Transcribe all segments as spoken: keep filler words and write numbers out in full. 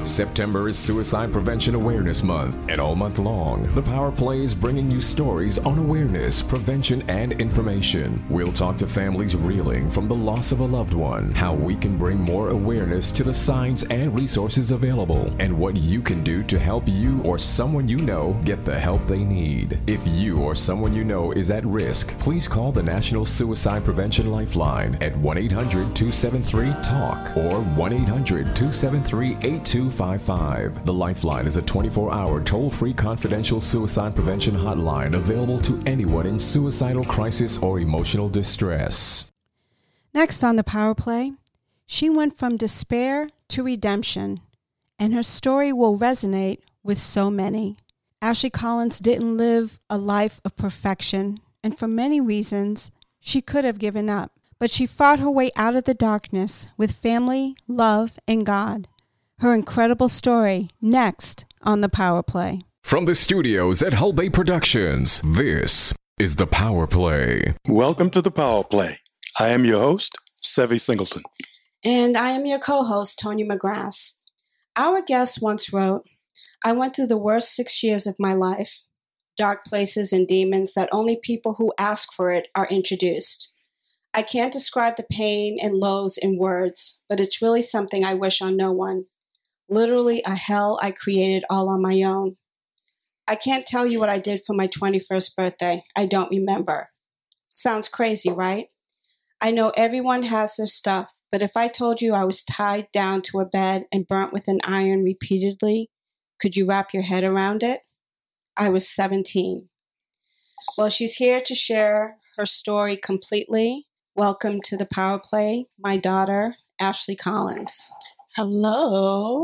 September is Suicide Prevention Awareness Month, and all month long, the Power Play is bringing you stories on awareness, prevention, and information. We'll talk to families reeling from the loss of a loved one, how we can bring more awareness to the signs and resources available, and what you can do to help you or someone you know get the help they need. If you or someone you know is at risk, please call the National Suicide Prevention Lifeline at one eight hundred two seven three talk or one eight hundred two seven three eight two five five. The Lifeline is a twenty-four hour toll-free confidential suicide prevention hotline available to anyone in suicidal crisis or emotional distress. Next on the Power Play, she went from despair to redemption, and her story will resonate with so many. Ashley Collins didn't live a life of perfection, and for many reasons, she could have given up. But she fought her way out of the darkness with family, love, and God. Her incredible story, next on the Power Play. From the studios at Hull Bay Productions, this is the Power Play. Welcome to the Power Play. I am your host, Sevi Singleton. And I am your co-host, Tony McGrath. Our guest once wrote, I went through the worst six years of my life, dark places and demons that only people who ask for it are introduced. I can't describe the pain and lows in words, but it's really something I wish on no one. Literally a hell I created all on my own. I can't tell you what I did for my twenty-first birthday. I don't remember. Sounds crazy, right? I know everyone has their stuff, but if I told you I was tied down to a bed and burnt with an iron repeatedly, could you wrap your head around it? I was seventeen. Well, she's here to share her story completely. Welcome to the Power Play, my daughter, Ashley Collins. Hello.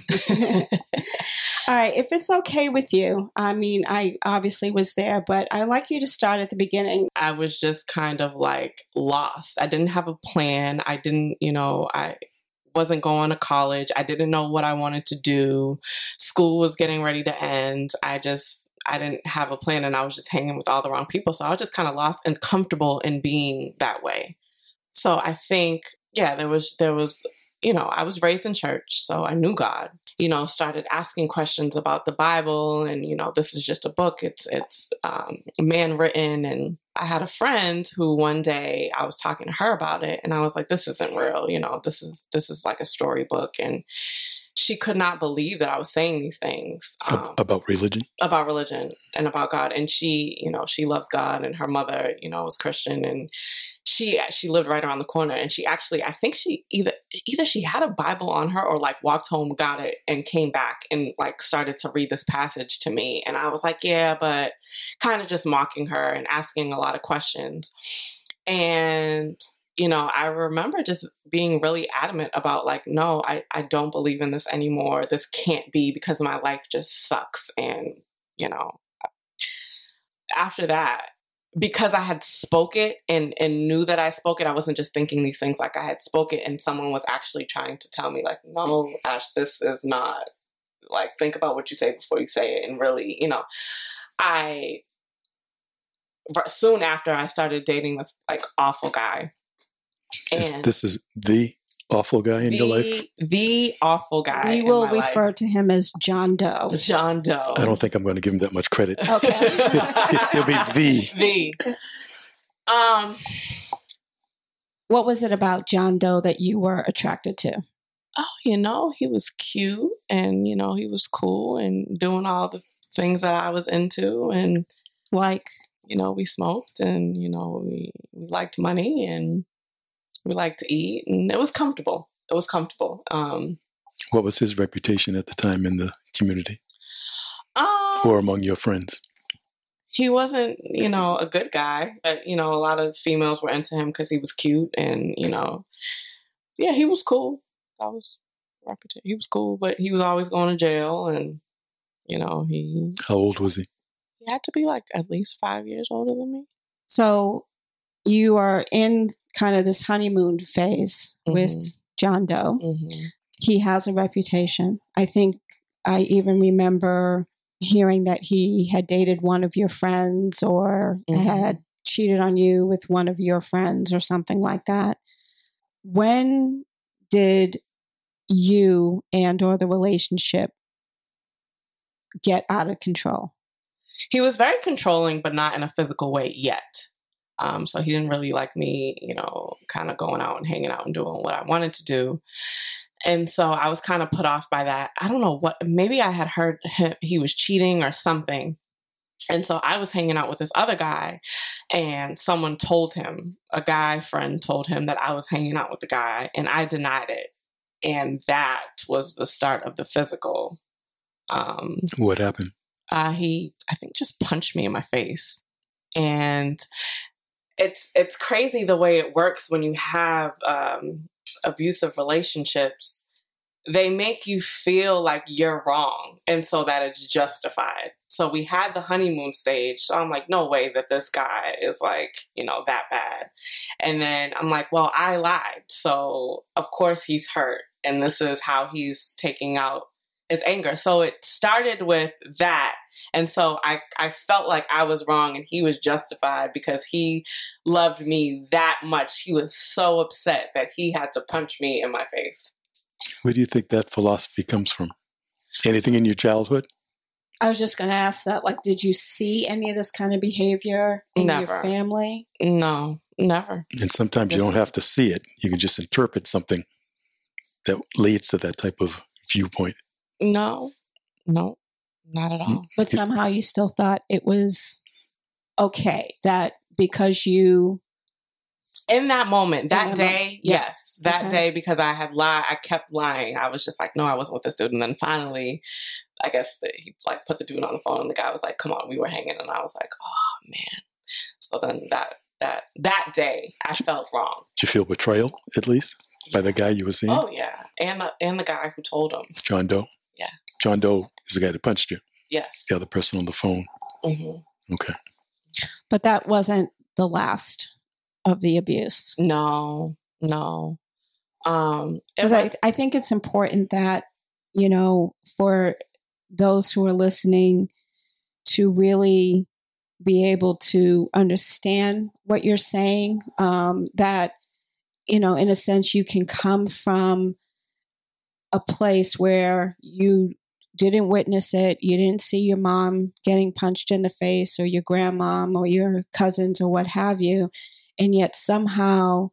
All right, if it's okay with you, I mean, I obviously was there, but I'd like you to start at the beginning. I was just kind of like lost. I didn't have a plan. I didn't, you know, I wasn't going to college. I didn't know what I wanted to do. School was getting ready to end. I just, I didn't have a plan, and I was just hanging with all the wrong people. So I was just kind of lost and comfortable in being that way. So I think, yeah, there was, there was, you know, I was raised in church, so I knew God. You know, started asking questions about the Bible, and, you know, this is just a book. It's, it's um, man written. And I had a friend who one day I was talking to her about it, and I was like, this isn't real. You know, this is, this is like a storybook. And she could not believe that I was saying these things. Um, about religion? About religion and about God. And she, you know, she loves God, and her mother, you know, was Christian, and she, she lived right around the corner. And she actually, I think she either, either she had a Bible on her or like walked home, got it, and came back and like started to read this passage to me. And I was like, yeah, but kind of just mocking her and asking a lot of questions. And you know, I remember just being really adamant about like, no, I, I don't believe in this anymore. This can't be, because my life just sucks. And, you know, after that, because I had spoke it and, and knew that I spoke it, I wasn't just thinking these things, like I had spoke it and someone was actually trying to tell me like, no, Ash, this is not, like, think about what you say before you say it. And really, you know, I, soon after I started dating this like awful guy. And this, this is the awful guy in the, your life? The awful guy. We will in my refer life. to him as John Doe. John Doe. I don't think I'm going to give him that much credit. Okay. He'll be the. The. Um. What was it about John Doe that you were attracted to? Oh, you know, he was cute, and, you know, he was cool and doing all the things that I was into. And, like, you know, we smoked, and, you know, we, we liked money, and we liked to eat, and it was comfortable. It was comfortable. Um, what was his reputation at the time in the community um, or among your friends? He wasn't, you know, a good guy, but, you know, a lot of females were into him because he was cute, and, you know, yeah, he was cool. That was reputation. He was cool, but he was always going to jail, and, you know, he... How old was he? He had to be like at least five years older than me. So you are in kind of this honeymoon phase mm-hmm. with John Doe. Mm-hmm. He has a reputation. I think I even remember hearing that he had dated one of your friends or mm-hmm. had cheated on you with one of your friends or something like that. When did you and or the relationship get out of control? He was very controlling, but not in a physical way yet. Um, so he didn't really like me, you know, kind of going out and hanging out and doing what I wanted to do. And so I was kind of put off by that. I don't know what, maybe I had heard him, he was cheating or something. And so I was hanging out with this other guy, and someone told him, a guy friend told him that I was hanging out with the guy, and I denied it. And that was the start of the physical. Um, what happened? Uh, he, I think, just punched me in my face. And it's it's crazy the way it works when you have um, abusive relationships. They make you feel like you're wrong, and so that it's justified. So we had the honeymoon stage. So I'm like, no way that this guy is like, you know, that bad. And then I'm like, well, I lied. So of course he's hurt. And this is how he's taking out his anger. So it started with that. And so I, I felt like I was wrong and he was justified because he loved me that much. He was so upset that he had to punch me in my face. Where do you think that philosophy comes from? Anything in your childhood? I was just going to ask that. Like, did you see any of this kind of behavior in Never. your family? No, never. And sometimes you don't have to see it. You can just interpret something that leads to that type of viewpoint. No, no, not at all. But somehow you still thought it was okay that because you... In that moment, that, that day, moment. Yeah. yes. That Okay. day, because I had lied, I kept lying. I was just like, no, I wasn't with this dude. And then finally, I guess the, he like put the dude on the phone and the guy was like, come on, we were hanging. And I was like, oh man. So then that, that, that day I felt wrong. Did you feel betrayal, at least, by the guy you were seeing? Oh yeah. And the, and the guy who told him. John Doe? Yeah. John Doe is the guy that punched you. Yes. The other person on the phone. Mm-hmm. Okay. But that wasn't the last of the abuse. No, no. Um, Because I, I think it's important that, you know, for those who are listening to really be able to understand what you're saying, um, that, you know, in a sense, you can come from a place where you didn't witness it. You didn't see your mom getting punched in the face or your grandmom or your cousins or what have you. And yet somehow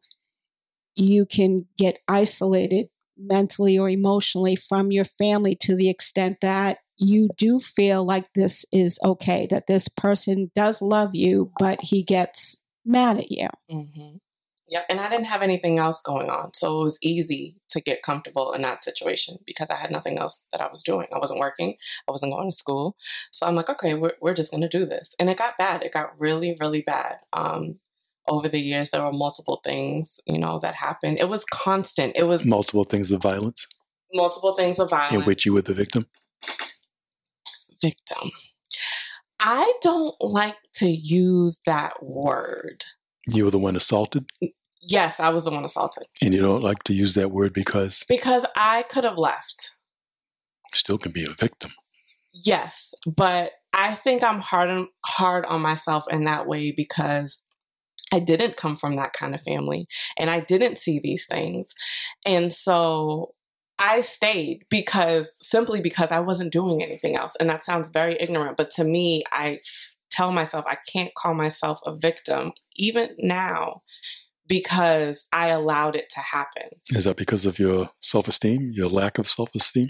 you can get isolated mentally or emotionally from your family to the extent that you do feel like this is okay, that this person does love you, but he gets mad at you. Mm-hmm. Yeah, and I didn't have anything else going on. So it was easy to get comfortable in that situation because I had nothing else that I was doing. I wasn't working. I wasn't going to school. So I'm like, okay, we're, we're just going to do this. And it got bad. It got really, really bad. Um, over the years, there were multiple things, you know, that happened. It was constant. It was multiple things of violence. Multiple things of violence. In which you were the victim? Victim. I don't like to use that word. You were the one assaulted? Yes, I was the one assaulted. And you don't like to use that word because? Because I could have left. Still can be a victim. Yes, but I think I'm hard on, hard on myself in that way because I didn't come from that kind of family and I didn't see these things. And so I stayed because simply because I wasn't doing anything else. And that sounds very ignorant, but to me, I f- tell myself I can't call myself a victim even now because I allowed it to happen. Is that because of your self-esteem, your lack of self-esteem?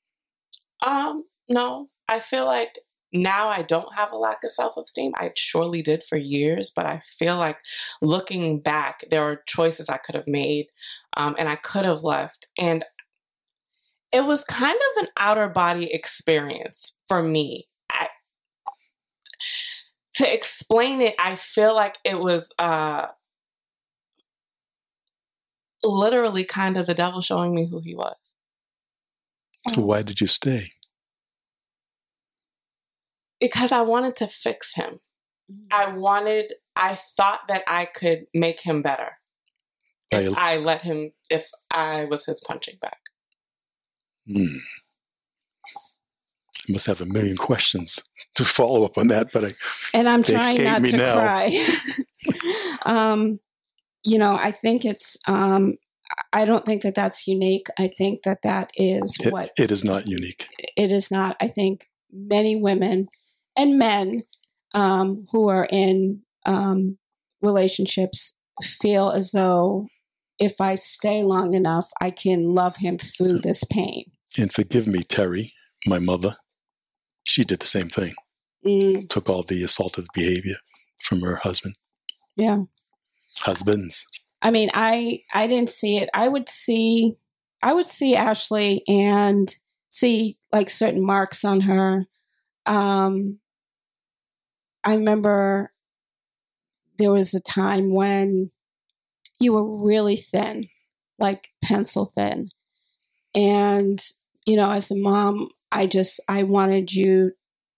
Um, no, I feel like now I don't have a lack of self-esteem. I surely did for years, but I feel like looking back, there were choices I could have made, um, and I could have left. And it was kind of an outer body experience for me. I, to explain it, I feel like it was uh, literally kind of the devil showing me who he was. So why did you stay? Because I wanted to fix him. I wanted, I thought that I could make him better if I, I let him, if I was his punching bag. Hmm. I must have a million questions to follow up on that, but I and I'm trying not to now. cry. um, you know, I think it's um, I don't think that that's unique. I think that that is It, what it is not unique. it is not. I think many women and men um, who are in um, relationships feel as though if I stay long enough, I can love him through this pain. And forgive me, Terry, my mother, she did the same thing. Mm, Took all the assaultive behavior from her husband. yeah. Husbands. I mean, I I didn't see it. I would see I would see Ashley and see like certain marks on her. Um, I remember there was a time when you were really thin, like pencil thin. And, you know, as a mom, I just, I wanted you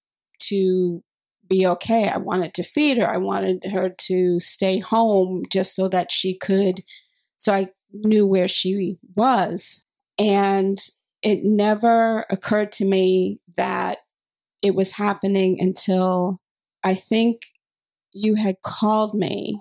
to be okay. I wanted to feed her. I wanted her to stay home just so that she could, so I knew where she was. And it never occurred to me that it was happening until I think you had called me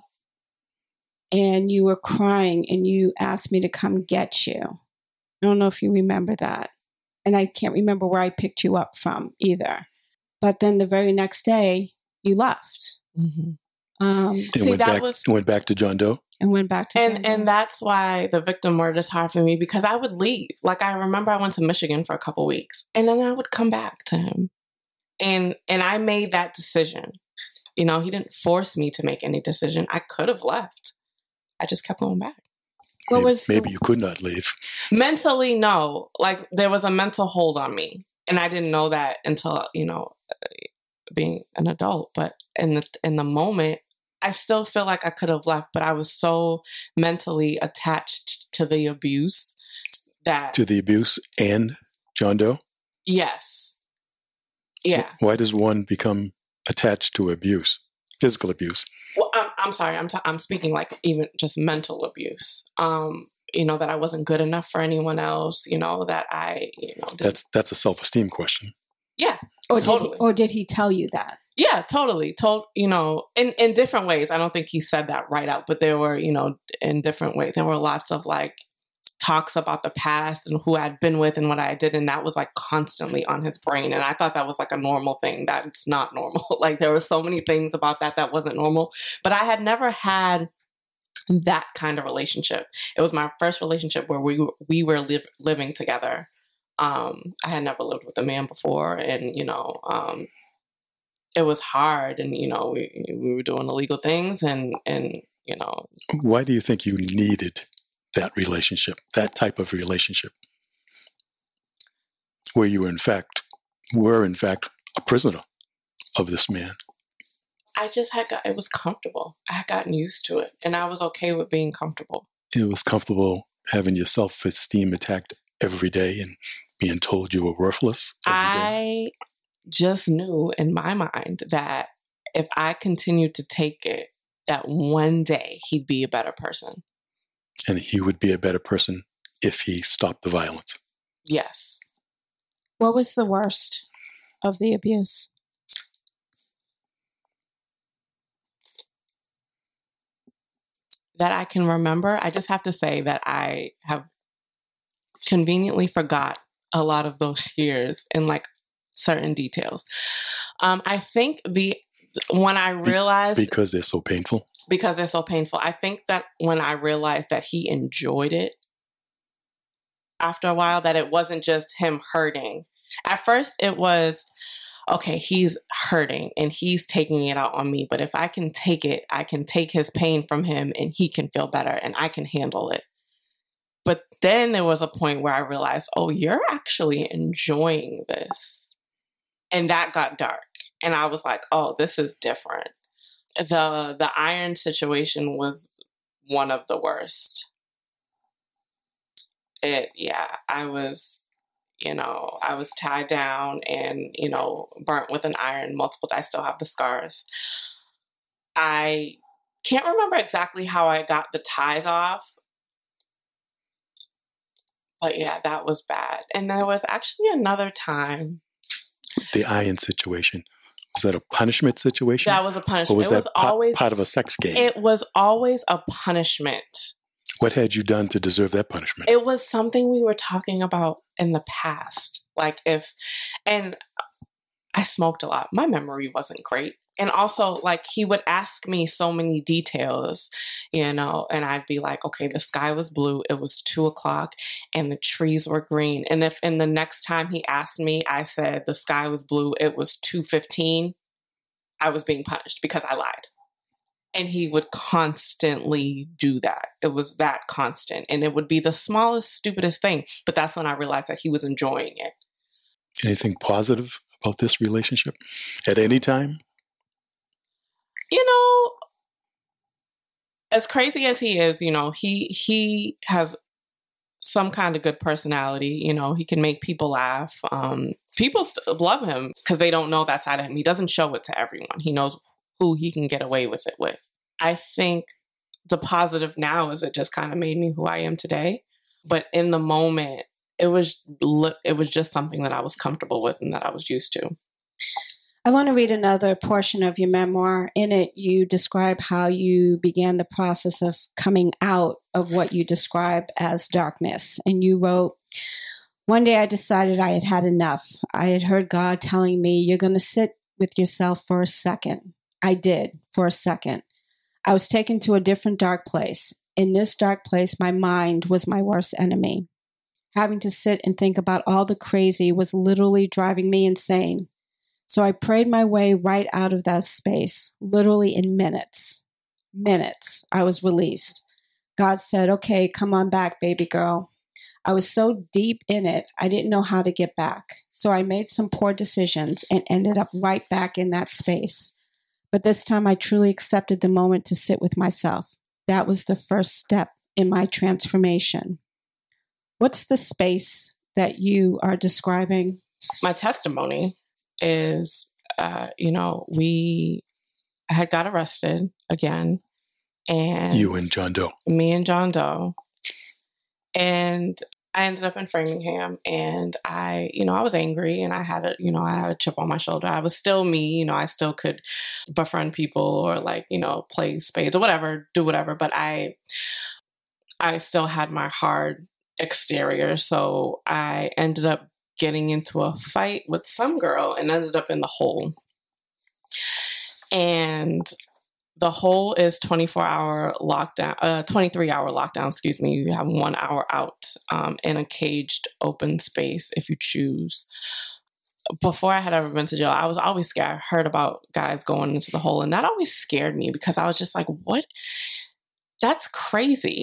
and you were crying and you asked me to come get you. I don't know if you remember that. And I can't remember where I picked you up from either. But then the very next day, you left. Mm-hmm. Um, And See, went that back, was- went back to John Doe. and went back to And Denver. and that's why the victim murder is hard for me, because I would leave. Like, I remember I went to Michigan for a couple weeks, and then I would come back to him. And and I made that decision. You know, he didn't force me to make any decision. I could have left. I just kept going back. What Maybe, was the- maybe you could not leave. Mentally, no. Like, there was a mental hold on me, and I didn't know that until, you know, being an adult. But in the in the moment, I still feel like I could have left, but I was so mentally attached to the abuse that To the abuse and John Doe. yes, yeah. Why does one become attached to abuse, physical abuse? Well, I'm, I'm sorry. I'm t- I'm speaking like even just mental abuse. Um, you know, that I wasn't good enough for anyone else. You know, that I, you know, did, That's that's a self-esteem question. yeah, or, did totally. he, or did he tell you that? yeah, totally. Told, you know, in in different ways. I don't think he said that right out, but there were, you know, in different ways. There were lots of like talks about the past and who I'd been with and what I did, and that was like constantly on his brain. And I thought that was like a normal thing. That's not normal. Like, there were so many things about that that wasn't normal. But I had never had that kind of relationship. It was my first relationship where we were, we were live, living together. Um, I had never lived with a man before, and you know, um, it was hard. And you know, we we were doing illegal things, and and you know, Why do you think you needed that relationship, that type of relationship, where you were in fact were in fact a prisoner of this man? I just had got, it was comfortable. I had gotten used to it, and I was okay with being comfortable. It was comfortable having your self-esteem attacked every day and being told you were worthless every day. I just knew in my mind that if I continued to take it, that one day he'd be a better person. And he would be a better person if he stopped the violence. Yes. What was the worst of the abuse? That I can remember. I just have to say that I have conveniently forgot a lot of those years and like certain details. Um, I think the when I realized Because they're so painful. because they're so painful. I think that when I realized that he enjoyed it after a while, that it wasn't just him hurting. At first it was, okay, he's hurting and he's taking it out on me. But if I can take it, I can take his pain from him and he can feel better and I can handle it. But then there was a point where I realized, oh, you're actually enjoying this. And that got dark. And I was like, oh, this is different. The the iron situation was one of the worst. It yeah, I was, you know, I was tied down and, you know, burnt with an iron multiple times. I still have the scars. I can't remember exactly how I got the ties off. But yeah, that was bad. And there was actually another time. The iron situation. Was that a punishment situation? That was a punishment. Or was it was that pa- always part of a sex game? It was always a punishment. What had you done to deserve that punishment? It was something we were talking about in the past. Like if, and I smoked a lot. My memory wasn't great. And also, like, he would ask me so many details, you know, and I'd be like, okay, the sky was blue. It was two o'clock and the trees were green. And if in the next time he asked me, I said the sky was blue, it was two fifteen, I was being punished because I lied. And he would constantly do that. It was that constant. And it would be the smallest, stupidest thing. But that's when I realized that he was enjoying it. Anything positive about this relationship at any time? You know, as crazy as he is, you know, he he has some kind of good personality. You know, he can make people laugh. Um, people st- love him because they don't know that side of him. He doesn't show it to everyone. He knows who he can get away with it with. I think the positive now is it just kind of made me who I am today. But in the moment, it was it was just something that I was comfortable with and that I was used to. I want to read another portion of your memoir. In it, you describe how you began the process of coming out of what you describe as darkness. And you wrote, one day I decided I had had enough. I had heard God telling me, you're going to sit with yourself for a second. I did, for a second. I was taken to a different dark place. In this dark place, my mind was my worst enemy. Having to sit and think about all the crazy was literally driving me insane. So I prayed my way right out of that space, literally in minutes. Minutes, I was released. God said, okay, come on back, baby girl. I was so deep in it, I didn't know how to get back. So I made some poor decisions and ended up right back in that space. But this time I truly accepted the moment to sit with myself. That was the first step in my transformation. What's the space that you are describing? My testimony is, uh, you know, we had got arrested again. And you and John Doe. Me and John Doe. And I ended up in Framingham, and I, you know, I was angry, and I had a, you know, I had a chip on my shoulder. I was still me, you know, I still could befriend people or like, you know, play spades or whatever, do whatever. But I, I still had my hard exterior. So I ended up getting into a fight with some girl and ended up in the hole. And the hole is twenty-four hour lockdown, uh, twenty-three hour lockdown, excuse me. You have one hour out um, in a caged open space if you choose. Before I had ever been to jail, I was always scared. I heard about guys going into the hole, and that always scared me because I was just like, what? That's crazy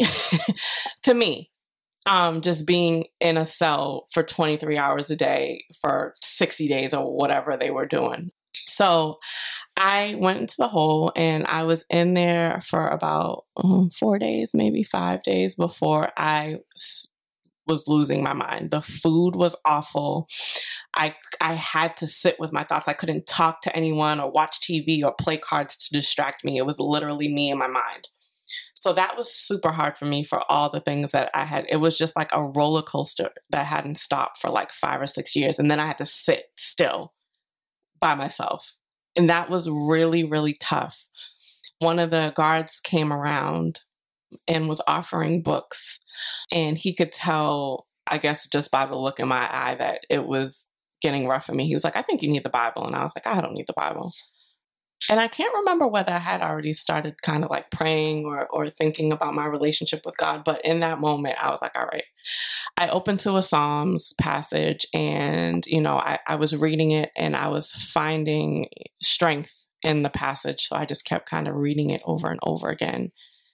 to me. Um, just being in a cell for twenty-three hours a day for sixty days or whatever they were doing. So I went into the hole, and I was in there for about um, four days, maybe five days before I s- was losing my mind. The food was awful. I, I had to sit with my thoughts. I couldn't talk to anyone or watch T V or play cards to distract me. It was literally me and my mind. So that was super hard for me for all the things that I had. It was just like a roller coaster that hadn't stopped for like five or six years. And then I had to sit still by myself. And that was really, really tough. One of the guards came around and was offering books. And he could tell, I guess, just by the look in my eye that it was getting rough for me. He was like, I think you need the Bible. And I was like, I don't need the Bible. And I can't remember whether I had already started kind of like praying or, or thinking about my relationship with God. But in that moment, I was like, all right. I opened to a Psalms passage, and, you know, I, I was reading it, and I was finding strength in the passage. So I just kept kind of reading it over and over again.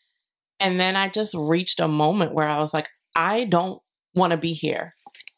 And then I just reached a moment where I was like, I don't want to be here.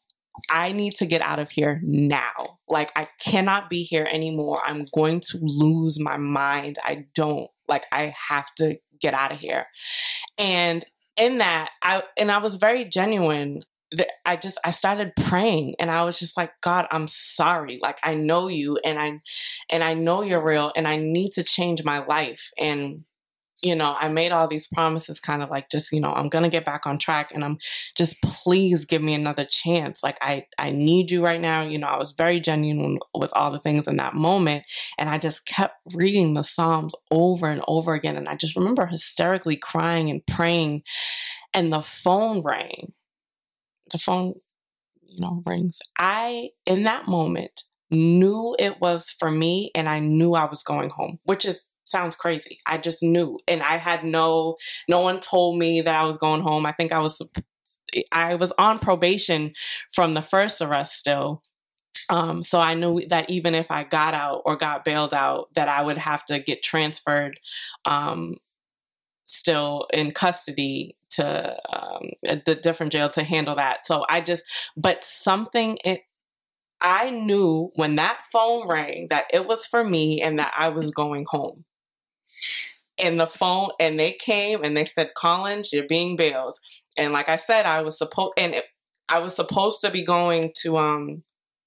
I need to get out of here now. Like, I cannot be here anymore. I'm going to lose my mind. I don't, like, I have to get out of here. And in that, I, and I was very genuine. I just, I started praying, and I was just like, God, I'm sorry. Like, I know you, and I, and I know you're real, and I need to change my life. And, you know, I made all these promises, kind of like, just, you know, I'm going to get back on track, and I'm just, please give me another chance. Like, I, I need you right now. You know, I was very genuine with all the things in that moment. And I just kept reading the Psalms over and over again. And I just remember hysterically crying and praying. and the phone rang. The phone, you know, rings. I, in that moment, knew it was for me, and I knew I was going home, which is sounds crazy. I just knew, and I had no, no one told me that I was going home. I think I was, I was on probation from the first arrest still. Um, so I knew that even if I got out or got bailed out, that I would have to get transferred, um, still in custody to um, the different jail to handle that. So I just, but something, it, I knew when that phone rang that it was for me and that I was going home. And the phone, and they came and they said, Collins, you're being bailed. And like I said, I was supposed, and it, I was supposed to be going to, um,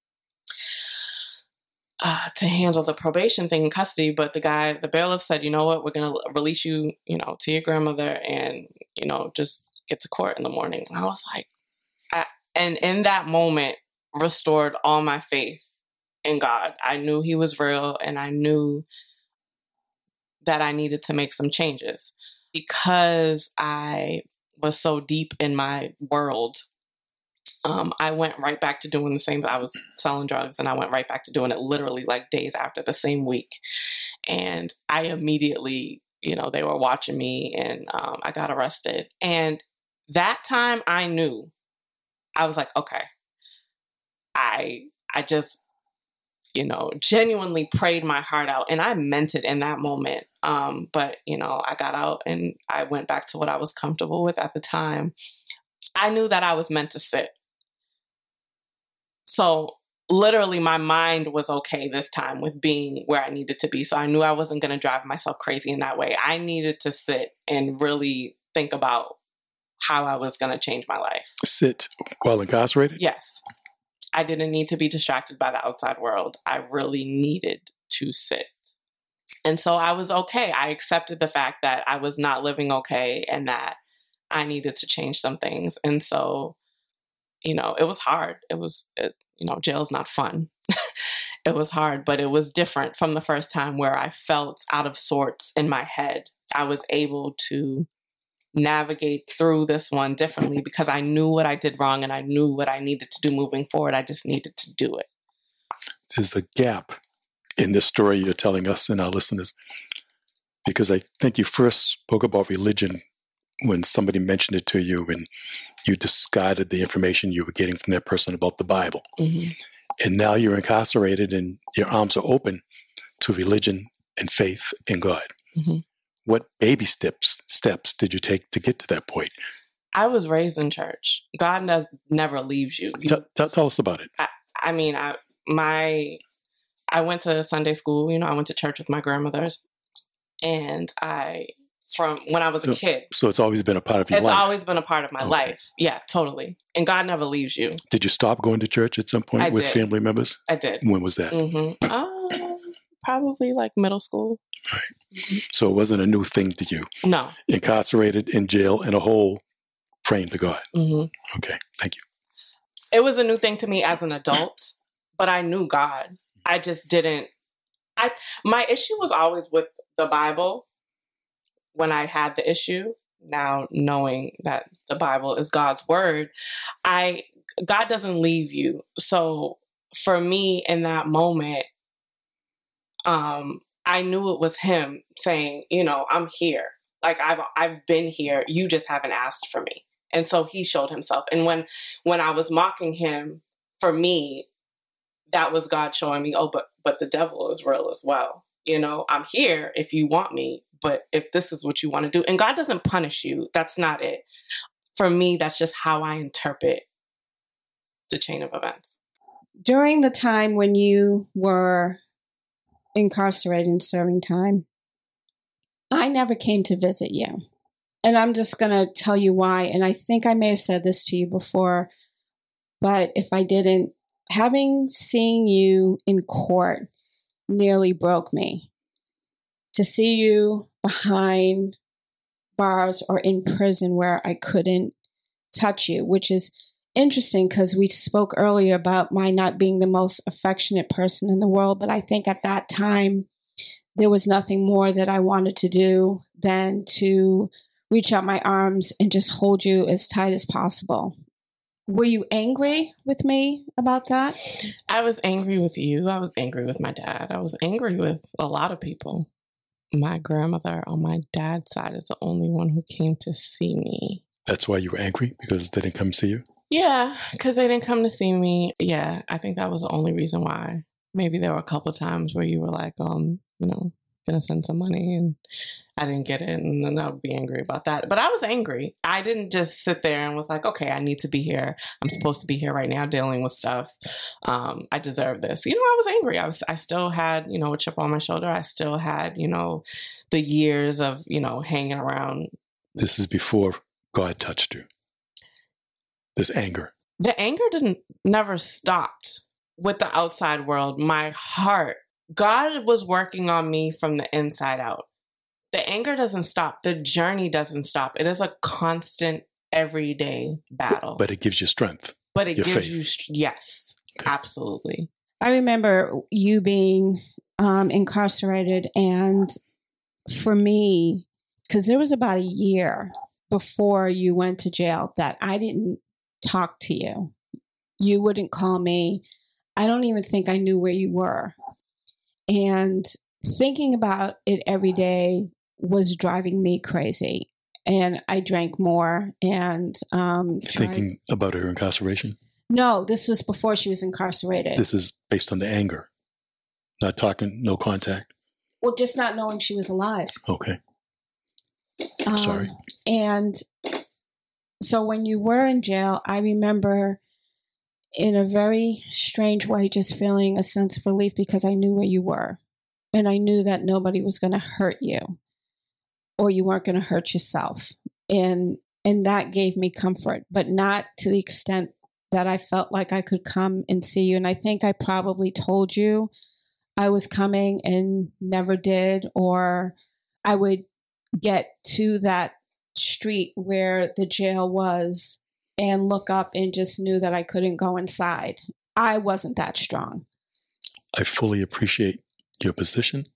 uh, to handle the probation thing in custody. But the guy, the bailiff said, you know what, we're going to release you, you know, to your grandmother and, you know, just get to court in the morning. And I was like, I, and in that moment restored all my faith in God. I knew he was real, and I knew that I needed to make some changes because I was so deep in my world. Um, I went right back to doing the same. I was selling drugs, and I went right back to doing it literally like days after, the same week. And I immediately, you know, they were watching me, and um, I got arrested. And that time I knew, I was like, okay, I, I just, you know, genuinely prayed my heart out, and I meant it in that moment. Um, but, you know, I got out and I went back to what I was comfortable with at the time. I knew that I was meant to sit. So literally my mind was okay this time with being where I needed to be. So I knew I wasn't going to drive myself crazy in that way. I needed to sit and really think about how I was going to change my life. Sit while incarcerated? Yes. I didn't need to be distracted by the outside world. I really needed to sit. And so I was okay. I accepted the fact that I was not living okay and that I needed to change some things. And so, you know, it was hard. It was, it, you know, jail's not fun. It was hard, but it was different from the first time where I felt out of sorts in my head. I was able to navigate through this one differently because I knew what I did wrong and I knew what I needed to do moving forward. I just needed to do it. There's a gap in this story you're telling us and our listeners, because I think you first spoke about religion when somebody mentioned it to you and you discarded the information you were getting from that person about the Bible. Mm-hmm. And now you're incarcerated and your arms are open to religion and faith in God. Mm-hmm. What baby steps steps did you take to get to that point? I was raised in church. God does, never leaves you. you T- t- tell us about it. I, I mean, I my I went to Sunday school. You know, I went to church with my grandmothers, and I from when I was a so, kid. So it's always been a part of your it's life. It's always been a part of my okay. life. Yeah, totally. And God never leaves you. Did you stop going to church at some point I with did. family members? I did. When was that? Mm-hmm. Um, probably like middle school. Right. So it wasn't a new thing to you. No. Incarcerated, in jail, in a hole, praying to God. Mm-hmm. Okay, thank you. It was a new thing to me as an adult, but I knew God. I just didn't. I my issue was always with the Bible when I had the issue. Now knowing that the Bible is God's word, I God doesn't leave you. So for me in that moment, um, I knew it was him saying, you know, I'm here. Like I've I've been here. You just haven't asked for me. And so he showed himself. And when when I was mocking him, for me, that was God showing me, oh, but but the devil is real as well. You know, I'm here if you want me, but if this is what you want to do, and God doesn't punish you, that's not it. For me, that's just how I interpret the chain of events. During the time when you were incarcerated and serving time, I never came to visit you. And I'm just going to tell you why. And I think I may have said this to you before, but if I didn't, having seen you in court nearly broke me. To see you behind bars or in prison where I couldn't touch you, which is interesting because we spoke earlier about my not being the most affectionate person in the world. But I think at that time, there was nothing more that I wanted to do than to reach out my arms and just hold you as tight as possible. Were you angry with me about that? I was angry with you. I was angry with my dad. I was angry with a lot of people. My grandmother on my dad's side is the only one who came to see me. That's why you were angry? Because they didn't come see you? Yeah, because they didn't come to see me. Yeah, I think that was the only reason why. Maybe there were a couple of times where you were like, um, you know, gonna send some money and I didn't get it, and then I would be angry about that. But I was angry. I didn't just sit there and was like, okay, I need to be here. I'm supposed to be here right now dealing with stuff. Um, I deserve this. You know, I was angry. I was I still had, you know, a chip on my shoulder. I still had, you know, the years of, you know, hanging around. This is before God touched you. This anger. The anger didn't never stopped with the outside world. My heart, God was working on me from the inside out. The anger doesn't stop. The journey doesn't stop. It is a constant, everyday battle. But it gives you strength. But it Your gives faith. you, yes, okay. Absolutely. I remember you being um, incarcerated, and for me, because there was about a year before you went to jail that I didn't talk to you. You wouldn't call me. I don't even think I knew where you were. And thinking about it every day was driving me crazy. And I drank more and um, Thinking tried... about her incarceration? No, this was before she was incarcerated. This is based on the anger. Not talking, no contact? Well, just not knowing she was alive. Okay. Um, Sorry. And so when you were in jail, I remember in a very strange way just feeling a sense of relief because I knew where you were. And I knew that nobody was going to hurt you or you weren't going to hurt yourself. And and that gave me comfort, but not to the extent that I felt like I could come and see you. And I think I probably told you I was coming and never did, or I would get to that street where the jail was and look up and just knew that I couldn't go inside. I wasn't that strong. I fully appreciate your position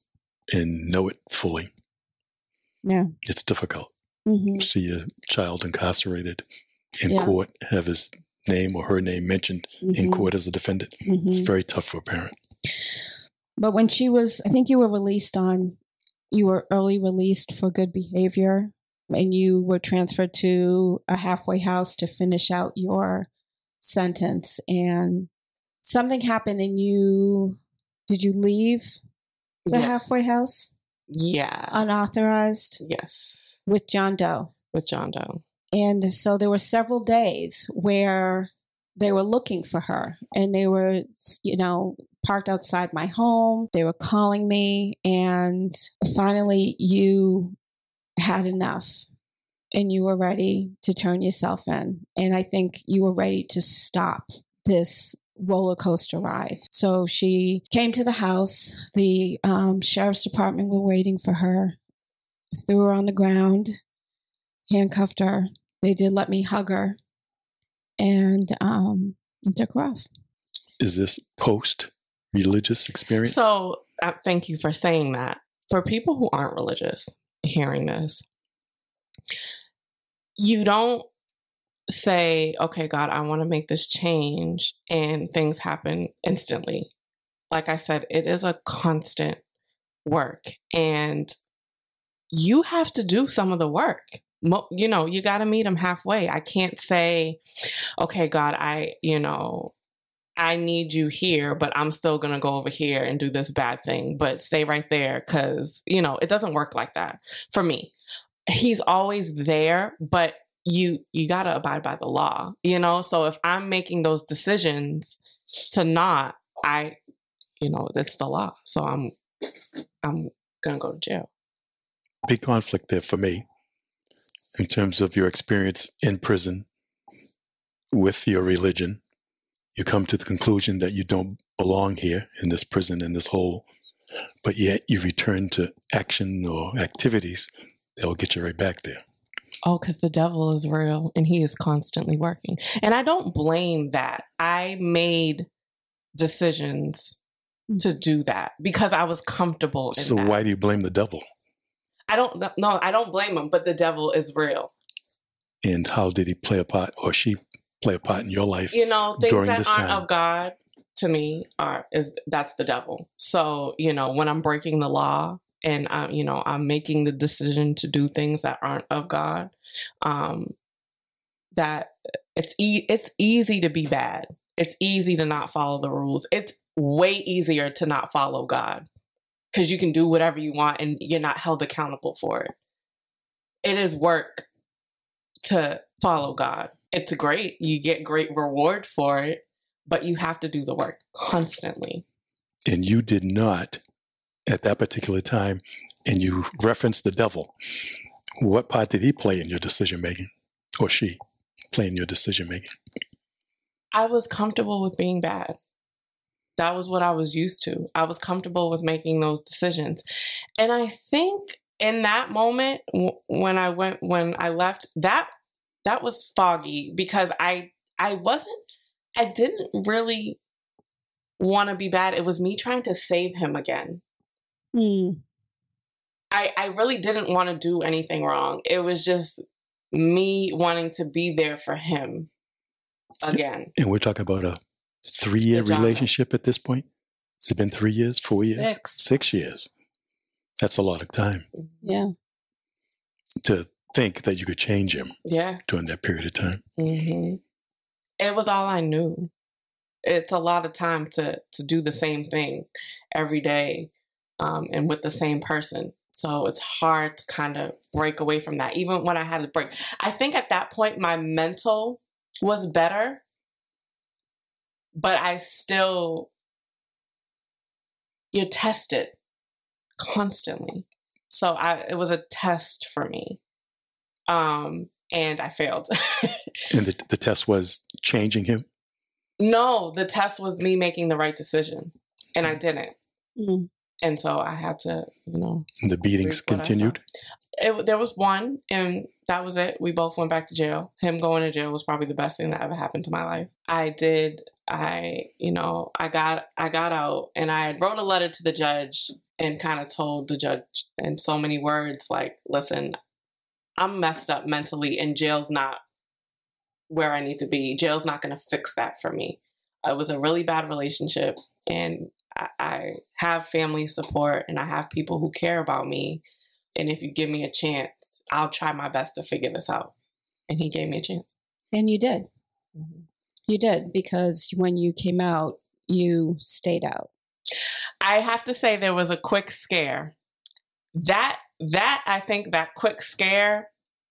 and know it fully. Yeah. It's difficult. Mm-hmm. See a child incarcerated in Yeah. court, have his name or her name mentioned Mm-hmm. in court as a defendant. Mm-hmm. It's very tough for a parent. But when she was, I think you were released on, you were early released for good behavior, and you were transferred to a halfway house to finish out your sentence. And something happened and you, did you leave the Yeah. halfway house Yeah. unauthorized Yes. with John Doe? With John Doe. And so there were several days where they were looking for her and they were, you know, parked outside my home. They were calling me, and finally you had enough and you were ready to turn yourself in. And I think you were ready to stop this roller coaster ride. So she came to the house. The um, sheriff's department were waiting for her, threw her on the ground, handcuffed her. They did let me hug her and um, took her off. Is this post-religious experience? So uh, thank you for saying that. For people who aren't religious hearing this, you don't say, okay, God, I want to make this change, and things happen instantly. Like I said, it is a constant work, and you have to do some of the work. Mo- you know, you got to meet them halfway. I can't say, okay, God, I, you know, I need you here, but I'm still going to go over here and do this bad thing, but stay right there. Cause you know, it doesn't work like that for me. He's always there, but you, you got to abide by the law, you know? So if I'm making those decisions to not, I, you know, that's the law. So I'm, I'm going to go to jail. Big conflict there for me in terms of your experience in prison with your religion. You come to the conclusion that you don't belong here in this prison, in this hole, but yet you return to action or activities that will get you right back there. Oh, because the devil is real and he is constantly working. And I don't blame that. I made decisions to do that because I was comfortable in so that. why do you blame the devil? I don't, no, I don't blame him, but the devil is real. And how did he play a part, or she play a part in your life? You know, things during that this aren't time? of God to me are, is that's the devil. So, you know, when I'm breaking the law and I'm, you know, I'm making the decision to do things that aren't of God, um, that it's, e- it's easy to be bad. It's easy to not follow the rules. It's way easier to not follow God because you can do whatever you want and you're not held accountable for it. It is work to follow God. It's great. You get great reward for it, but you have to do the work constantly. And you did not at that particular time, and you referenced the devil. What part did he play in your decision making, or she play in your decision making? I was comfortable with being bad. That was what I was used to. I was comfortable with making those decisions. And I think in that moment w- when I went, when I left, that that was foggy because I I wasn't, I didn't really want to be bad. It was me trying to save him again. Mm. I, I really didn't want to do anything wrong. It was just me wanting to be there for him again. And we're talking about a three-year relationship at this point? Has it been three years, four years? Six. Six years. That's a lot of time. Yeah. To think that you could change him. Yeah. During that period of time. Mm-hmm. It was all I knew. It's a lot of time to, to do the same thing every day um, and with the same person. So it's hard to kind of break away from that, even when I had to break. I think at that point, my mental was better, but I still, you're tested constantly. So I, it was a test for me. Um, and I failed. And the, the test was changing him? No, the test was me making the right decision, and I didn't. Mm. And so I had to, you know. And the beatings continued? It, there was one, and that was it. We both went back to jail. Him going to jail was probably the best thing that ever happened to my life. I did, I, you know, I got, I got out, and I wrote a letter to the judge and kind of told the judge in so many words, like, listen, I'm messed up mentally, and jail's not where I need to be. Jail's not going to fix that for me. It was a really bad relationship, and I, I have family support, and I have people who care about me. And if you give me a chance, I'll try my best to figure this out. And he gave me a chance. And you did. Mm-hmm. You did, because when you came out, you stayed out. I have to say there was a quick scare. That, that I think that quick scare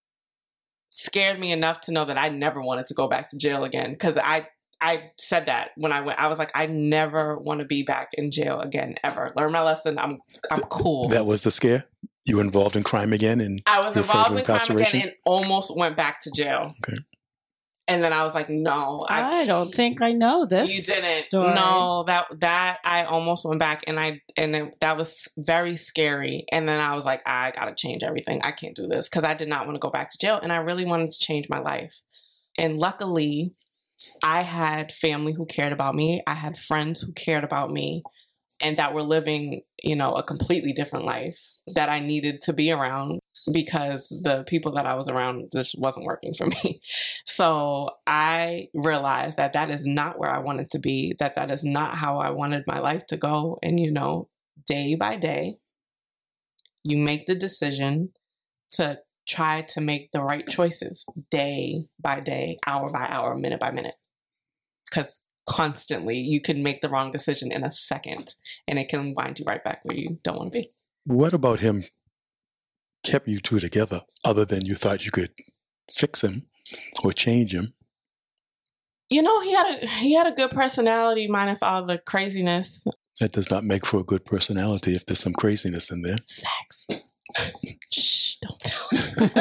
scared me enough to know that I never wanted to go back to jail again. Because I, I said that when I went, I was like, I never want to be back in jail again, ever. Learn my lesson. I'm, I'm cool. That was the scare? You were involved in crime again? And I was involved in crime again and almost went back to jail. Okay. And then I was like, no. I, I don't think I know this. You didn't. Story. No, that that I almost went back, and I and it, that was very scary. And then I was like, I gotta change everything. I can't do this, because I did not want to go back to jail, and I really wanted to change my life. And luckily, I had family who cared about me. I had friends who cared about me, and that were living, you know, a completely different life that I needed to be around, because the people that I was around just wasn't working for me. So I realized that that is not where I wanted to be, that that is not how I wanted my life to go. And, you know, day by day, you make the decision to try to make the right choices day by day, hour by hour, minute by minute. Because constantly you can make the wrong decision in a second, and it can wind you right back where you don't want to be. What about him kept you two together, other than you thought you could fix him or change him? You know, he had a he had a good personality minus all the craziness. That does not make for a good personality if there's some craziness in there. Sex. Shh, don't tell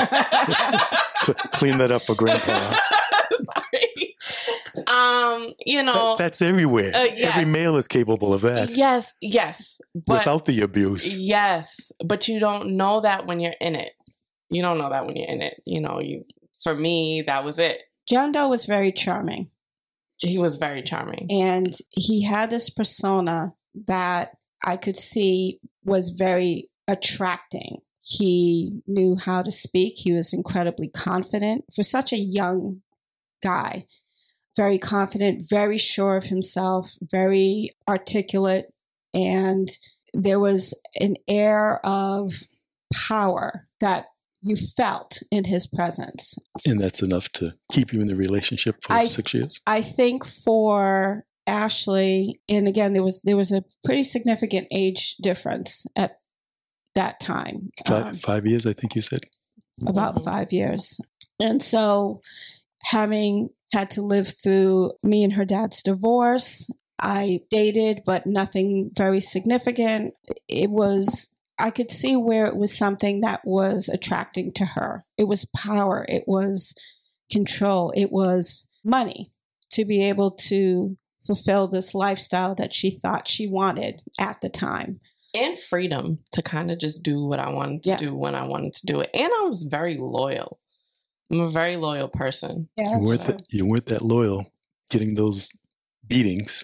him. Clean that up for Grandpa. Sorry. Um, you know, that, that's everywhere. Uh, yes. Every male is capable of that. Yes, yes. But, without the abuse. Yes, but you don't know that when you're in it. You don't know that when you're in it. You know, you. For me, that was it. John Doe was very charming. He was very charming. And he had this persona that I could see was very attracting. He knew how to speak. He was incredibly confident for such a young guy. Very confident, very sure of himself, very articulate. And there was an air of power that you felt in his presence. And that's enough to keep you in the relationship for I, six years? I think for Ashley, and again, there was there was a pretty significant age difference at that time. Five, um, five years, I think you said? About Mm-hmm. five years. And so having had to live through me and her dad's divorce, I dated, but nothing very significant. It was, I could see where it was something that was attracting to her. It was power. It was control. It was money to be able to fulfill this lifestyle that she thought she wanted at the time. And freedom to kind of just do what I wanted to Yeah. do when I wanted to do it. And I was very loyal. I'm a very loyal person. Yeah, You weren't, so- that, you weren't that loyal getting those beatings.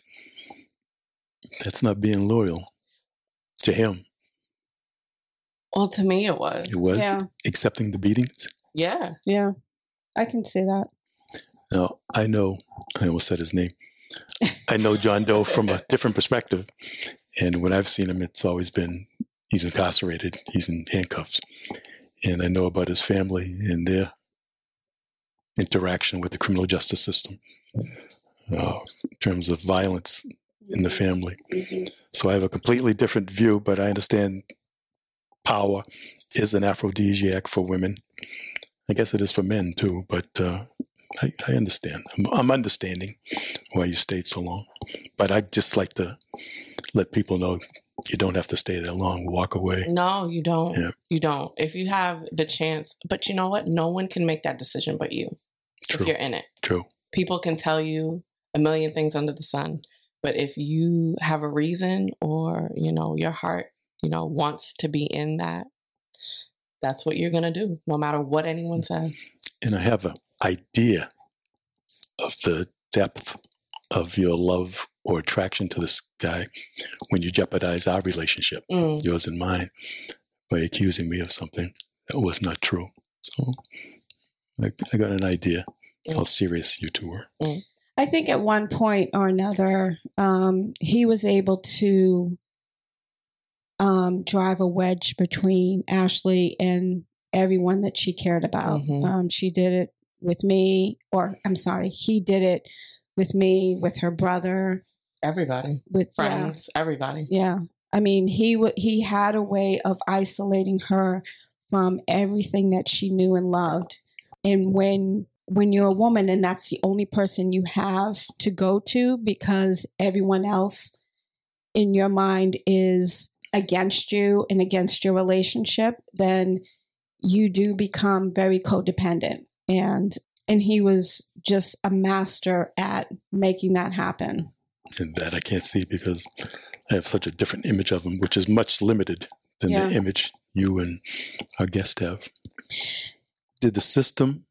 That's not being loyal to him. Well, to me, it was. It was Yeah. accepting the beatings. Yeah. Yeah, I can see that. Now, I know, I almost said his name. I know John Doe from a different perspective. And when I've seen him, it's always been, he's incarcerated, he's in handcuffs. And I know about his family and their interaction with the criminal justice system uh, in terms of violence in the family. Mm-hmm. So I have a completely different view, but I understand power is an aphrodisiac for women. I guess it is for men too, but uh, I, I understand. I'm, I'm understanding why you stayed so long. But I just like to let people know you don't have to stay that long. Walk away. No, you don't. Yeah. You don't. If you have the chance, but you know what? No one can make that decision but you. True. If you're in it. True. People can tell you a million things under the sun, but if you have a reason or, you know, your heart, you know, wants to be in that, that's what you're going to do, no matter what anyone says. And I have an idea of the depth of your love or attraction to this guy when you jeopardize our relationship, Mm. yours and mine, by accusing me of something that was not true. So I, I got an idea Mm. how serious you two were. Mm. I think at one point or another, um, he was able to um, drive a wedge between Ashley and everyone that she cared about. Mhm. Um, she did it with me, or I'm sorry, he did it with me, with her brother, Everybody, with yeah, friends, everybody. yeah. I mean, he w- he had a way of isolating her from everything that she knew and loved. And when when you're a woman and that's the only person you have to go to because everyone else in your mind is against you and against your relationship, then you do become very codependent. And and he was just a master at making that happen. And that I can't see because I have such a different image of him, which is much limited than Yeah. the image you and our guest have. Did the system,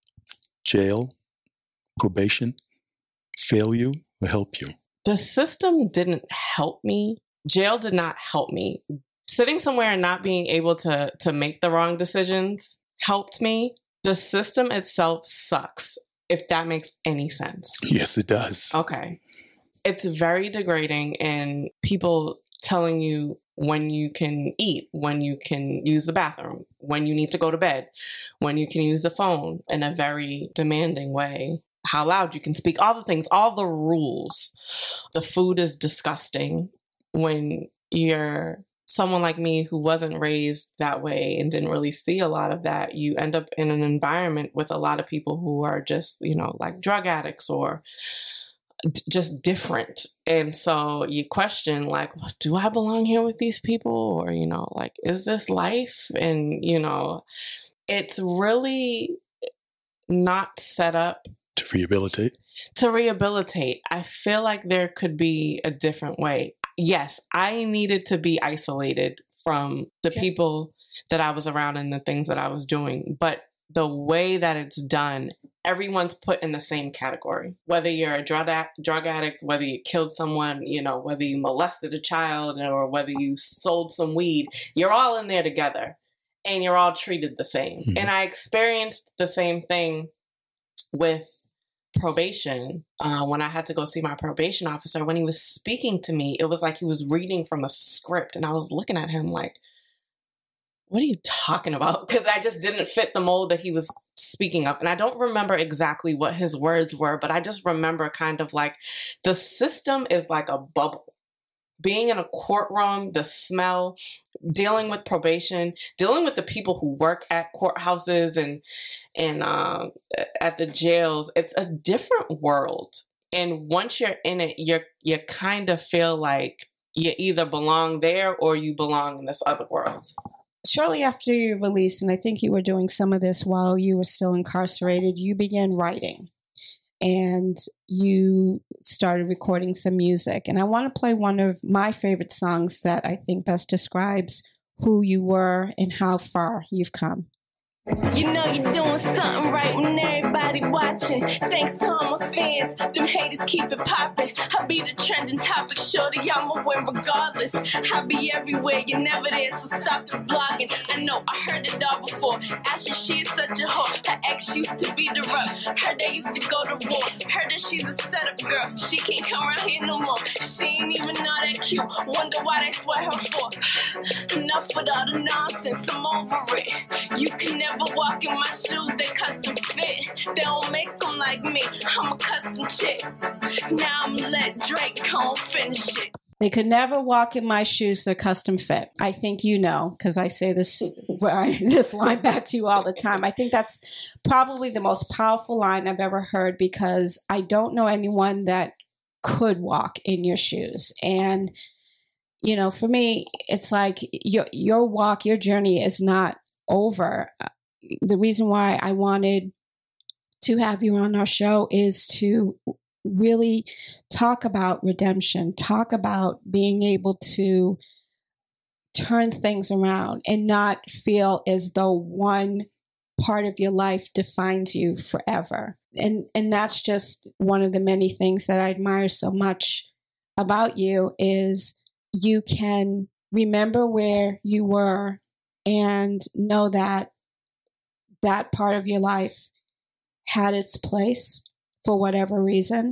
jail, probation, fail you or help you? The system didn't help me. Jail did not help me. Sitting somewhere and not being able to to make the wrong decisions helped me. The system itself sucks, if that makes any sense. Yes, it does. Okay. It's very degrading, and people telling you when you can eat, when you can use the bathroom, when you need to go to bed, when you can use the phone in a very demanding way, how loud you can speak, all the things, all the rules. The food is disgusting. When you're someone like me who wasn't raised that way and didn't really see a lot of that, you end up in an environment with a lot of people who are just, you know, like drug addicts or d- just different. And so you question, like, well, do I belong here with these people? Or, you know, like, is this life? And, you know, it's really not set up To rehabilitate? to rehabilitate. I feel like there could be a different way. Yes, I needed to be isolated from the Yeah. people that I was around and the things that I was doing. But the way that it's done, everyone's put in the same category. Whether you're a drug, ad- drug addict, whether you killed someone, you know, whether you molested a child or whether you sold some weed, you're all in there together. and you're all treated the same. Mm-hmm. And I experienced the same thing with probation. Uh, when I had to go see my probation officer, when he was speaking to me, it was like he was reading from a script, and I was looking at him like, what are you talking about? Because I just didn't fit the mold that he was speaking of. And I don't remember exactly what his words were, but I just remember kind of like the system is like a bubble. Being in a courtroom, the smell, dealing with probation, dealing with the people who work at courthouses and and um, at the jails, it's a different world. And once you're in it, you're you kind of feel like you either belong there or you belong in this other world. Shortly after your release, and I think you were doing some of this while you were still incarcerated, you began writing and you started recording some music. And I want to play one of my favorite songs that I think best describes who you were and how far you've come. You know you're doing something right when everybody watching. Thanks to all my fans, them haters keep it popping. I be the trending topic, shorty, I'ma win regardless. I be everywhere, you're never there, so stop the blogging. I know I heard it all before. Asher, she is such a whore. Her ex used to be the rep. Heard they used to go to war. Heard that she's a setup girl. She can't come around here no more. She ain't even all that cute. Wonder why they sweat her for. Enough with all the nonsense, I'm over it. You can never walk in my shoes, they custom fit. They don't make them like me, I'm a custom chick. Now I'm gonna let Drake come finish it. They could never walk in my shoes, they're custom fit. I think you know, because I say this this line back to you all the time. I think that's probably the most powerful line I've ever heard, because I don't know anyone that could walk in your shoes. And, you know, for me, it's like your your walk, your journey is not over. The reason why I wanted to have you on our show is to really talk about redemption, talk about being able to turn things around and not feel as though one part of your life defines you forever. And and that's just one of the many things that I admire so much about you, is you can remember where you were and know that that part of your life had its place for whatever reason,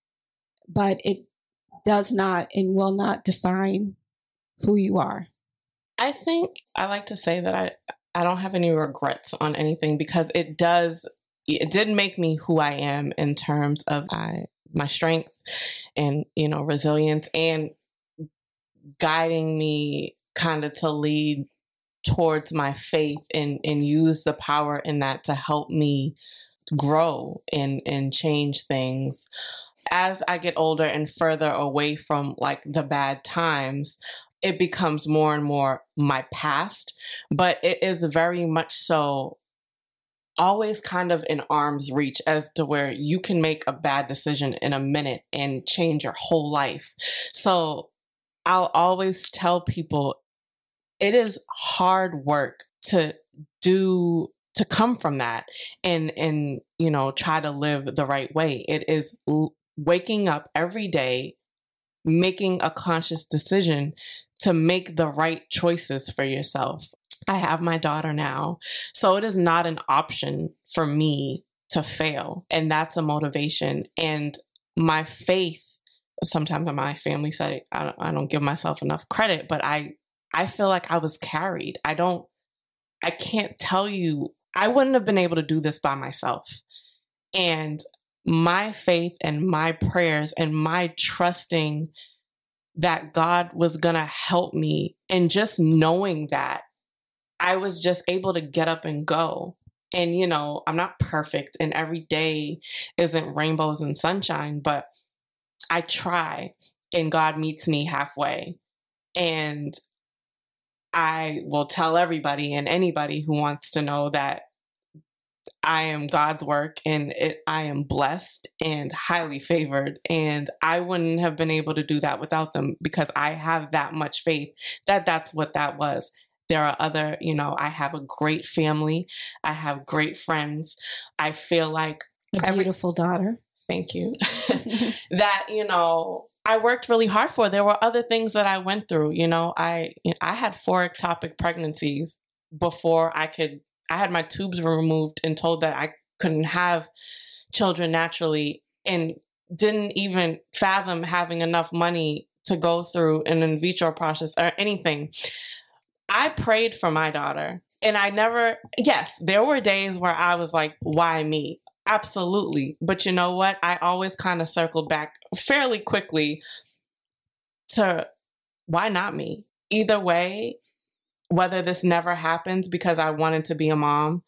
but it does not and will not define who you are. I think I like to say that I, I don't have any regrets on anything, because it does, it did make me who I am in terms of my, my strength and, you know, resilience, and guiding me kind of to lead towards my faith and, and use the power in that to help me grow and, and change things. As I get older and further away from like the bad times, it becomes more and more my past, but it is very much so always kind of in arm's reach, as to where you can make a bad decision in a minute and change your whole life. So I'll always tell people, it is hard work to do, to come from that and, and, you know, try to live the right way. It is l- waking up every day, making a conscious decision to make the right choices for yourself. I have my daughter now, so it is not an option for me to fail. And that's a motivation. And my faith, sometimes my family say I don't, I don't give myself enough credit, but I I feel like I was carried. I don't, I can't tell you, I wouldn't have been able to do this by myself. And my faith and my prayers and my trusting that God was going to help me, and just knowing that, I was just able to get up and go. And, you know, I'm not perfect and every day isn't rainbows and sunshine, but I try, and God meets me halfway. And I will tell everybody and anybody who wants to know that I am God's work, and it, I am blessed and highly favored. And I wouldn't have been able to do that without them, because I have that much faith that that's what that was. There are other, you know, I have a great family. I have great friends. I feel like a every, beautiful daughter. Thank you. That, you know, I worked really hard for. There were other things that I went through. You know, I I had four ectopic pregnancies before I could, I had my tubes removed and told that I couldn't have children naturally, and didn't even fathom having enough money to go through an in vitro process or anything. I prayed for my daughter, and I never, yes, there were days where I was like, why me? Absolutely. But you know what? I always kind of circled back fairly quickly to why not me? Either way, whether this never happens because I wanted to be a mom,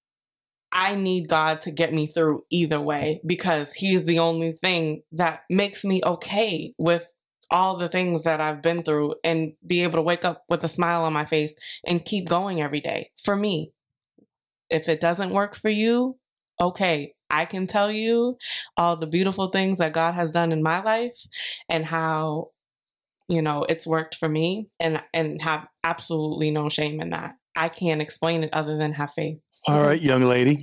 I need God to get me through either way, because He's the only thing that makes me okay with all the things that I've been through, and be able to wake up with a smile on my face and keep going every day. For me, if it doesn't work for you, okay, I can tell you all the beautiful things that God has done in my life and how, you know, it's worked for me, and and have absolutely no shame in that. I can't explain it other than have faith. All right, young lady.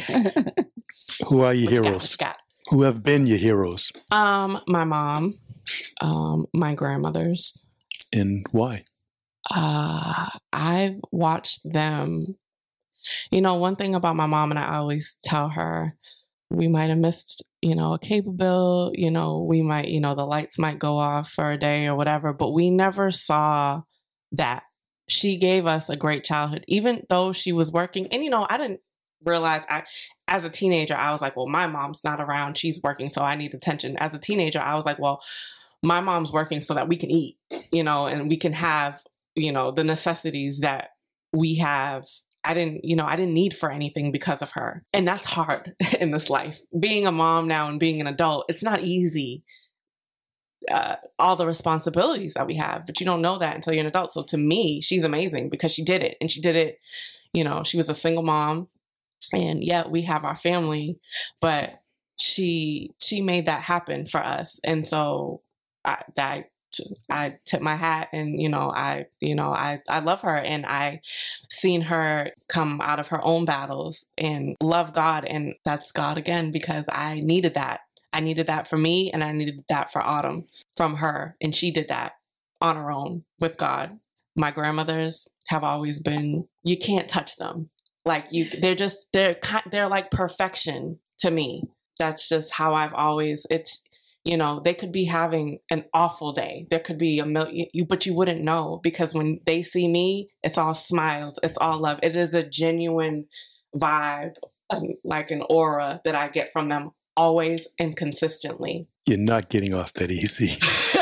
Who are your What you got? heroes? What you got? Who have been your heroes? Um, my mom, um, my grandmothers. And why? Uh, I've watched them. You know, one thing about my mom, and I always tell her, we might have missed, you know, a cable bill, you know, we might, you know, the lights might go off for a day or whatever, but we never saw that. She gave us a great childhood, even though she was working. And, you know, I didn't realize, I, as a teenager, I was like, well, my mom's not around. She's working, so I need attention. As a teenager, I was like, well, my mom's working so that we can eat, you know, and we can have, you know, the necessities that we have. I didn't, you know, I didn't need for anything because of her. And that's hard in this life. Being a mom now and being an adult, it's not easy. Uh, all the responsibilities that we have, but you don't know that until you're an adult. So to me, she's amazing because she did it, and she did it, you know, she was a single mom, and yeah, we have our family, but she, she made that happen for us. And so I, that, I tip my hat, and, you know, I, you know, I, I love her, and I seen her come out of her own battles and love God. And that's God again, because I needed that. I needed that for me, and I needed that for Autumn from her. And she did that on her own with God. My grandmothers have always been, you can't touch them. Like you, they're just, they're, they're like perfection to me. That's just how I've always, it's, you know, they could be having an awful day. There could be a million, you, but you wouldn't know, because when they see me, it's all smiles. It's all love. It is a genuine vibe, like an aura that I get from them. Always and consistently. You're not getting off that easy.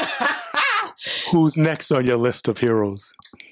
Who's next on your list of heroes?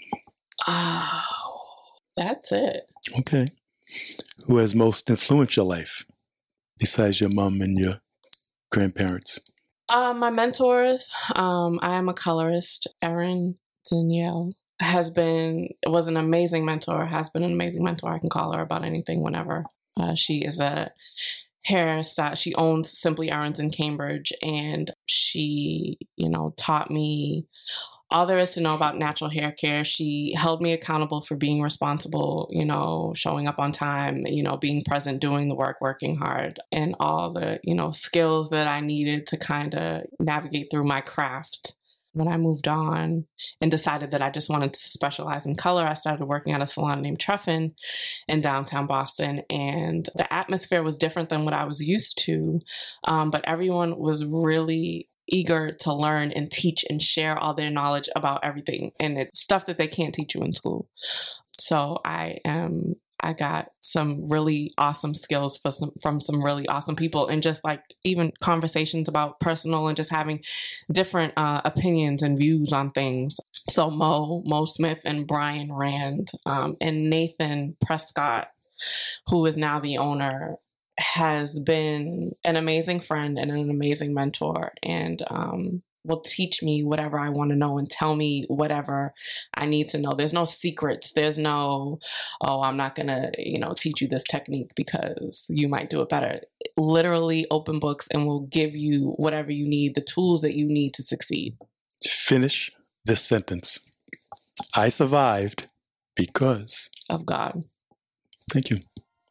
Oh, that's it. Okay. Who has most influenced your life besides your mom and your grandparents? Uh, my mentors. Um, I am a colorist. Erin Danielle has been, was an amazing mentor, has been an amazing mentor. I can call her about anything whenever. Uh, she is a hairstyle. She owns Simply Erin's in Cambridge, and she, you know, taught me all there is to know about natural hair care. She held me accountable for being responsible, you know, showing up on time, you know, being present, doing the work, working hard, and all the, you know, skills that I needed to kind of navigate through my craft. When I moved on and decided that I just wanted to specialize in color, I started working at a salon named Treffin in downtown Boston. And the atmosphere was different than what I was used to. Um, but everyone was really eager to learn and teach and share all their knowledge about everything. And it's stuff that they can't teach you in school. So I am... I got some really awesome skills for some, from some really awesome people, and just like even conversations about personal and just having different uh, opinions and views on things. So Mo, Mo Smith and Brian Rand um, and Nathan Prescott, who is now the owner, has been an amazing friend and an amazing mentor, and um, will teach me whatever I want to know and tell me whatever I need to know. There's no secrets. There's no, oh, I'm not going to, you know, teach you this technique because you might do it better. Literally open books, and will give you whatever you need, the tools that you need to succeed. Finish this sentence. I survived because of God. Thank you.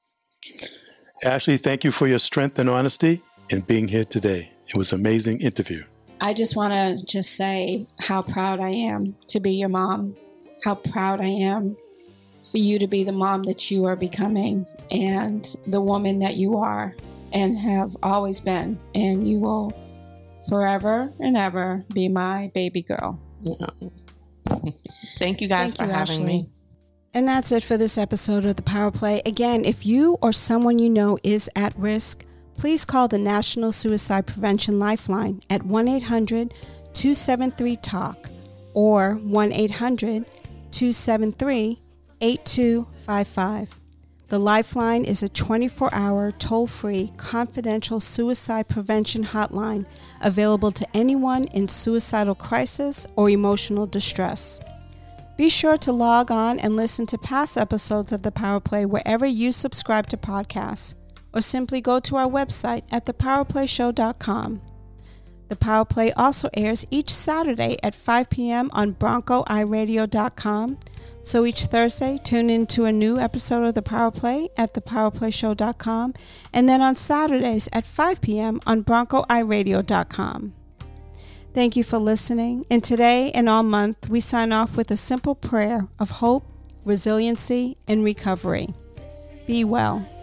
Ashley, thank you for your strength and honesty in being here today. It was an amazing interview. I just want to just say how proud I am to be your mom, how proud I am for you to be the mom that you are becoming and the woman that you are and have always been. And you will forever and ever be my baby girl. Yeah. Thank you guys Thank for you, having Ashley. me. And that's it for this episode of The Power Play. Again, if you or someone you know is at risk, please call the National Suicide Prevention Lifeline at one eight hundred two seven three talk or one eight hundred two seven three eight two five five. The Lifeline is a twenty-four hour, toll-free, confidential suicide prevention hotline available to anyone in suicidal crisis or emotional distress. Be sure to log on and listen to past episodes of The Power Play wherever you subscribe to podcasts, or simply go to our website at the power play show dot com. The Power Play also airs each Saturday at five p.m. on bronco i radio dot com. So each Thursday, tune into a new episode of The Power Play at the power play show dot com, and then on Saturdays at five p.m. on bronco i radio dot com. Thank you for listening, and today and all month, we sign off with a simple prayer of hope, resiliency, and recovery. Be well.